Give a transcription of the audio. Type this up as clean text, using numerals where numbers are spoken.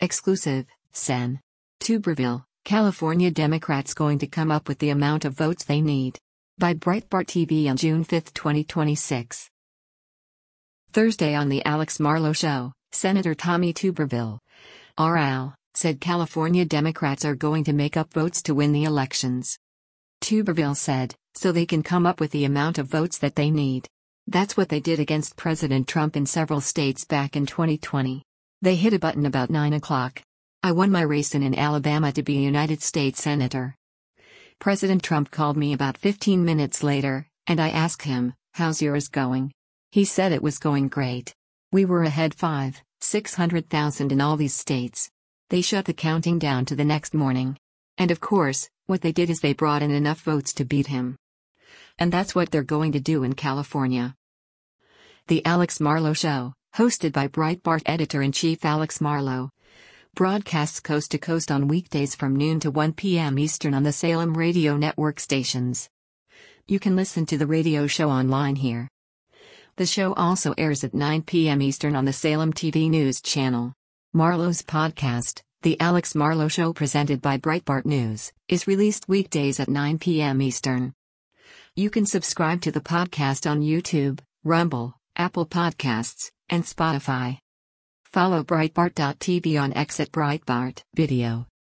Exclusive, Sen. Tuberville, California Democrats going to come up with the amount of votes they need. By Breitbart TV on June 5, 2026. Thursday on The Alex Marlow Show, Senator Tommy Tuberville, RL, said California Democrats are going to make up votes to win the elections. Tuberville said, so they can come up with the amount of votes that they need. That's what they did against President Trump in several states back in 2020. They hit a button about 9 o'clock. I won my race in Alabama to be a United States Senator. President Trump called me about 15 minutes later, and I asked him, how's yours going? He said it was going great. We were ahead 600,000 in all these states. They shut the counting down to the next morning. And of course, what they did is they brought in enough votes to beat him. And that's what they're going to do in California. The Alex Marlow Show, hosted by Breitbart editor-in-chief Alex Marlow, broadcasts coast to coast on weekdays from noon to 1 p.m. Eastern on the Salem radio network stations. You can listen to the radio show online here. The show also airs at 9 p.m. Eastern on the Salem TV News channel. Marlow's podcast, The Alex Marlow Show presented by Breitbart News, is released weekdays at 9 p.m. Eastern. You can subscribe to the podcast on YouTube, Rumble, Apple Podcasts, and Spotify. Follow Breitbart.tv on X at Breitbart Video.